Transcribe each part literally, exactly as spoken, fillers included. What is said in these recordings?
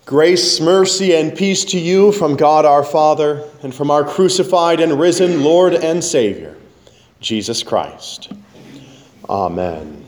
Grace, mercy, and peace to you from God our Father and from our crucified and risen Lord and Savior, Jesus Christ. Amen.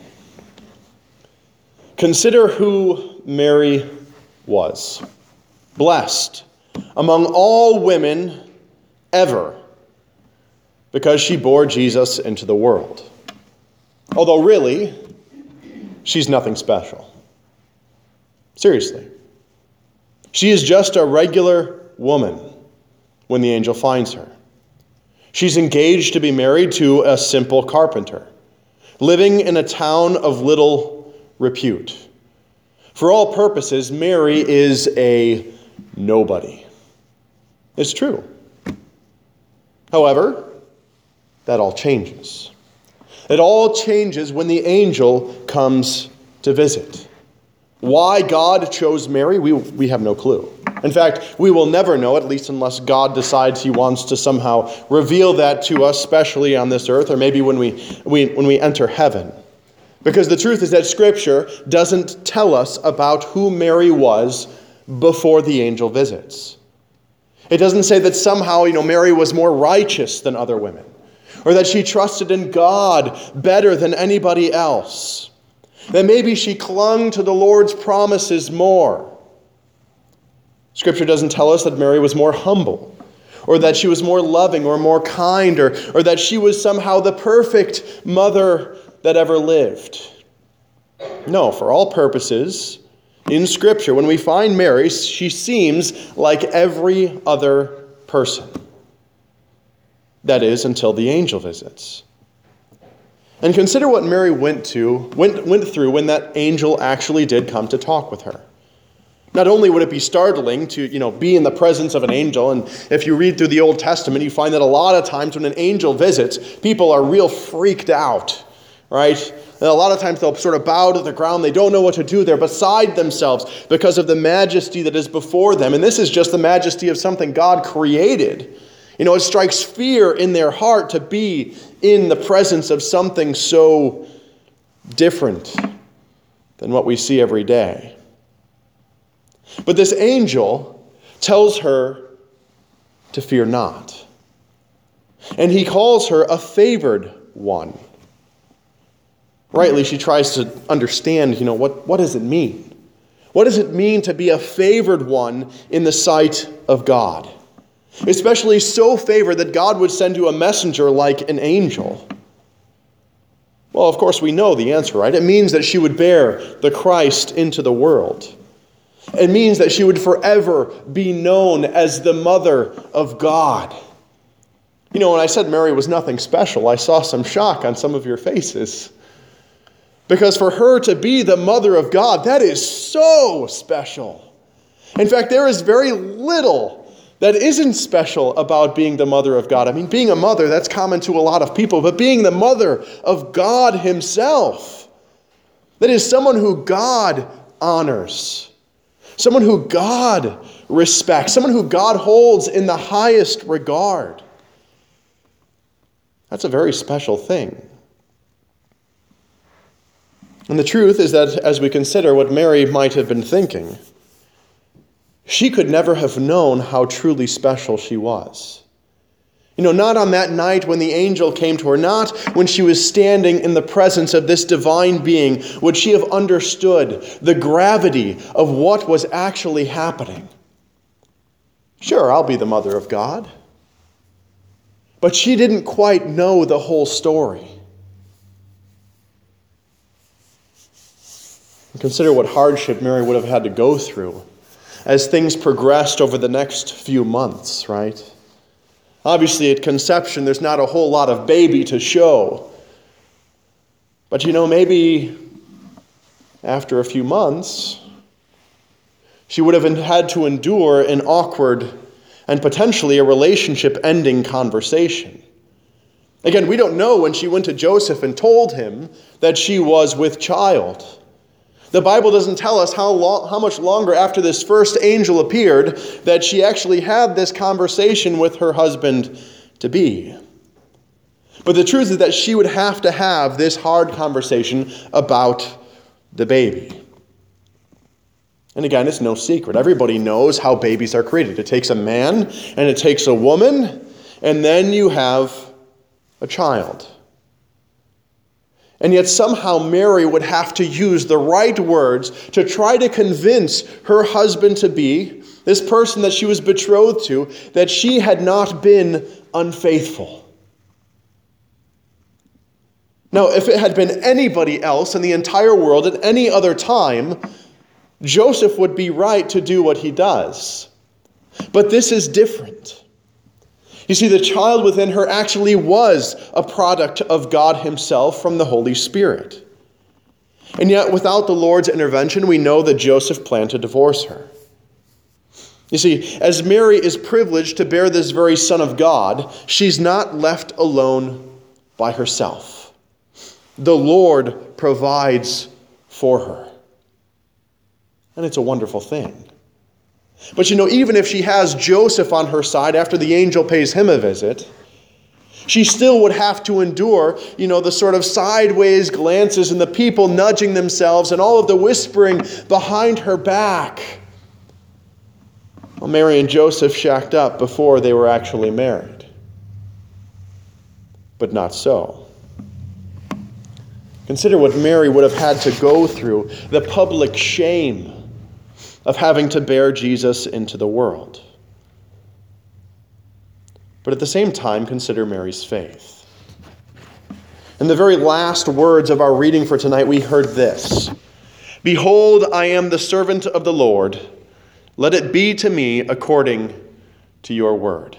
Consider who Mary was. Blessed among all women ever, because she bore Jesus into the world. Although really, she's nothing special. Seriously. She is just a regular woman when the angel finds her. She's engaged to be married to a simple carpenter, living in a town of little repute. For all purposes, Mary is a nobody. It's true. However, that all changes. It all changes when the angel comes to visit. Why God chose Mary, we, we have no clue. In fact, we will never know, at least unless God decides he wants to somehow reveal that to us, especially on this earth, or maybe when we, we, when we enter heaven. Because the truth is that Scripture doesn't tell us about who Mary was before the angel visits. It doesn't say that somehow, you know, Mary was more righteous than other women, or that she trusted in God better than anybody else. That maybe she clung to the Lord's promises more. Scripture doesn't tell us that Mary was more humble, or that she was more loving or more kind, or, or that she was somehow the perfect mother that ever lived. No, for all purposes, in Scripture, when we find Mary, she seems like every other person. That is, until the angel visits. And consider what Mary went to, went, went through when that angel actually did come to talk with her. Not only would it be startling to, you know, be in the presence of an angel, and if you read through the Old Testament, you find that a lot of times when an angel visits, people are real freaked out, right? And a lot of times they'll sort of bow to the ground. They don't know what to do. They're beside themselves because of the majesty that is before them. And this is just the majesty of something God created. You know, it strikes fear in their heart to be in the presence of something so different than what we see every day. But this angel tells her to fear not. And he calls her a favored one. Rightly, she tries to understand, you know, what, what does it mean? What does it mean to be a favored one in the sight of God? Especially so favored that God would send you a messenger like an angel. Well, of course, we know the answer, right? It means that she would bear the Christ into the world. It means that she would forever be known as the mother of God. You know, when I said Mary was nothing special, I saw some shock on some of your faces. Because for her to be the mother of God, that is so special. In fact, there is very little that isn't special about being the mother of God. I mean, being a mother, that's common to a lot of people, but being the mother of God himself, that is someone who God honors, someone who God respects, someone who God holds in the highest regard. That's a very special thing. And the truth is that as we consider what Mary might have been thinking, she could never have known how truly special she was. You know, not on that night when the angel came to her, not when she was standing in the presence of this divine being, would she have understood the gravity of what was actually happening. Sure, I'll be the mother of God. But she didn't quite know the whole story. Consider what hardship Mary would have had to go through as things progressed over the next few months, right? Obviously, at conception, there's not a whole lot of baby to show. But you know, maybe after a few months, she would have had to endure an awkward and potentially a relationship-ending conversation. Again, we don't know when she went to Joseph and told him that she was with child. The Bible doesn't tell us how long, how much longer after this first angel appeared that she actually had this conversation with her husband-to-be. But the truth is that she would have to have this hard conversation about the baby. And again, it's no secret. Everybody knows how babies are created. It takes a man and it takes a woman, and then you have a child. And yet somehow Mary would have to use the right words to try to convince her husband-to-be, this person that she was betrothed to, that she had not been unfaithful. Now, if it had been anybody else in the entire world at any other time, Joseph would be right to do what he does. But this is different. You see, the child within her actually was a product of God himself from the Holy Spirit. And yet, without the Lord's intervention, we know that Joseph planned to divorce her. You see, as Mary is privileged to bear this very Son of God, she's not left alone by herself. The Lord provides for her. And it's a wonderful thing. But you know, even if she has Joseph on her side after the angel pays him a visit, she still would have to endure, you know, the sort of sideways glances and the people nudging themselves and all of the whispering behind her back. Well, Mary and Joseph shacked up before they were actually married. But not so. Consider what Mary would have had to go through, the public shame of having to bear Jesus into the world. But at the same time, consider Mary's faith. In the very last words of our reading for tonight, we heard this: "Behold, I am the servant of the Lord. Let it be to me according to your word."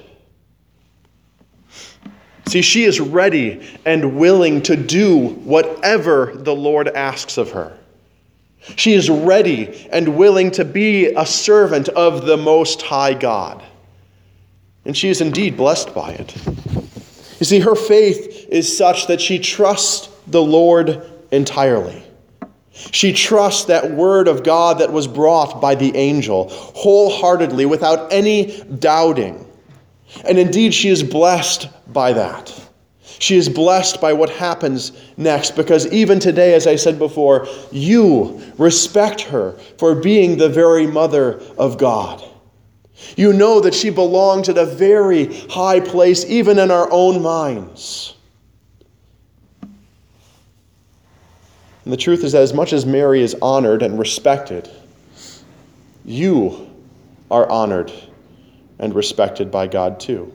See, she is ready and willing to do whatever the Lord asks of her. She is ready and willing to be a servant of the Most High God. And she is indeed blessed by it. You see, her faith is such that she trusts the Lord entirely. She trusts that word of God that was brought by the angel wholeheartedly, without any doubting. And indeed, she is blessed by that. She is blessed by what happens next, because even today, as I said before, you respect her for being the very mother of God. You know that she belongs at a very high place, even in our own minds. And the truth is that as much as Mary is honored and respected, you are honored and respected by God too.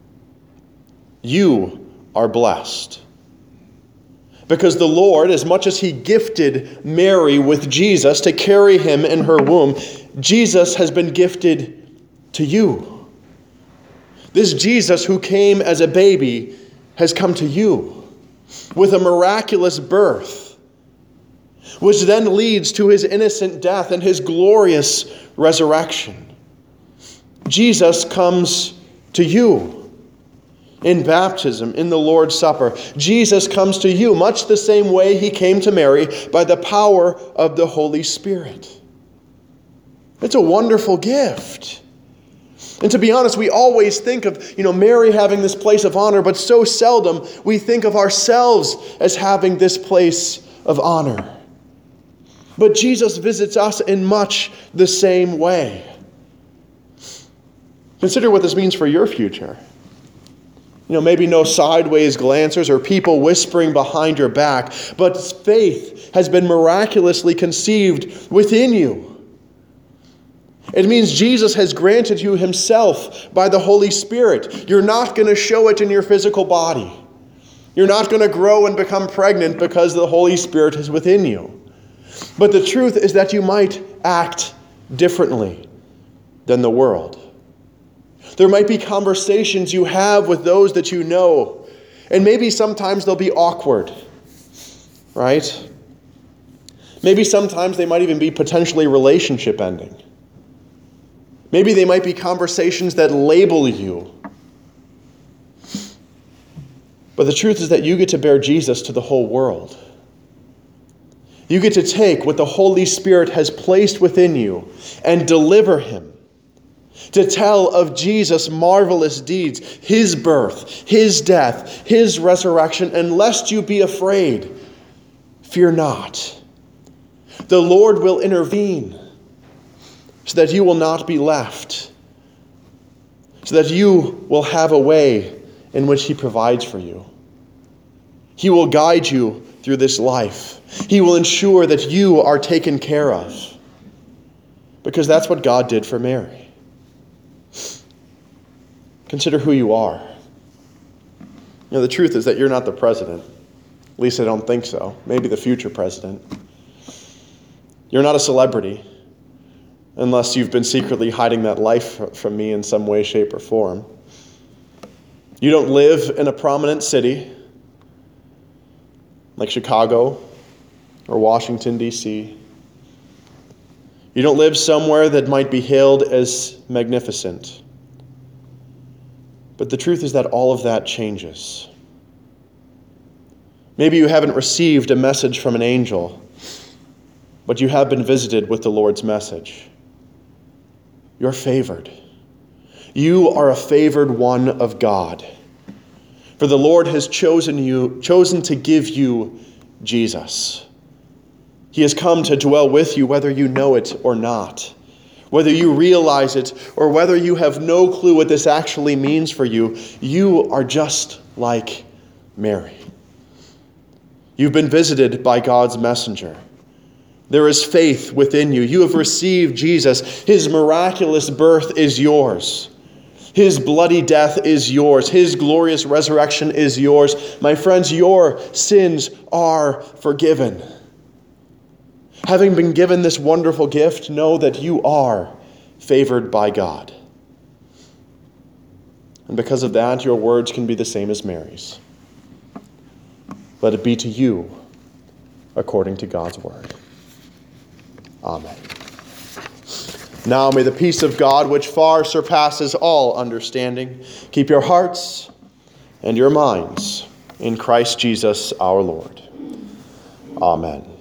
You are blessed. Because the Lord, as much as he gifted Mary with Jesus to carry him in her womb, Jesus has been gifted to you. This Jesus who came as a baby has come to you with a miraculous birth, which then leads to his innocent death and his glorious resurrection. Jesus comes to you in baptism, in the Lord's Supper. Jesus comes to you much the same way he came to Mary, by the power of the Holy Spirit. It's a wonderful gift. And to be honest, we always think of, you know, Mary having this place of honor, but so seldom we think of ourselves as having this place of honor. But Jesus visits us in much the same way. Consider what this means for your future. You know, maybe no sideways glancers or people whispering behind your back, but faith has been miraculously conceived within you. It means Jesus has granted you himself by the Holy Spirit. You're not going to show it in your physical body. You're not going to grow and become pregnant because the Holy Spirit is within you. But the truth is that you might act differently than the world. There might be conversations you have with those that you know, and maybe sometimes they'll be awkward, right? Maybe sometimes they might even be potentially relationship ending. Maybe they might be conversations that label you. But the truth is that you get to bear Jesus to the whole world. You get to take what the Holy Spirit has placed within you and deliver him, to tell of Jesus' marvelous deeds, his birth, his death, his resurrection, and lest you be afraid, fear not. The Lord will intervene. so that you will not be left, so that you will have a way in which he provides for you. He will guide you through this life. He will ensure that you are taken care of, because that's what God did for Mary. Consider who you are. You know, the truth is that you're not the president. At least I don't think so. Maybe the future president. You're not a celebrity, unless you've been secretly hiding that life from me in some way, shape, or form. You don't live in a prominent city like Chicago or Washington, D C You don't live somewhere that might be hailed as magnificent. But the truth is that all of that changes. Maybe you haven't received a message from an angel, but you have been visited with the Lord's message. You're favored. You are a favored one of God. For the Lord has chosen you, chosen to give you Jesus. He has come to dwell with you whether you know it or not, whether you realize it or whether you have no clue what this actually means for you. You are just like Mary. You've been visited by God's messenger. There is faith within you. You have received Jesus. His miraculous birth is yours. His bloody death is yours. His glorious resurrection is yours. My friends, your sins are forgiven. Having been given this wonderful gift, know that you are favored by God. And because of that, your words can be the same as Mary's. Let it be to you according to God's word. Amen. Now may the peace of God, which far surpasses all understanding, keep your hearts and your minds in Christ Jesus our Lord. Amen.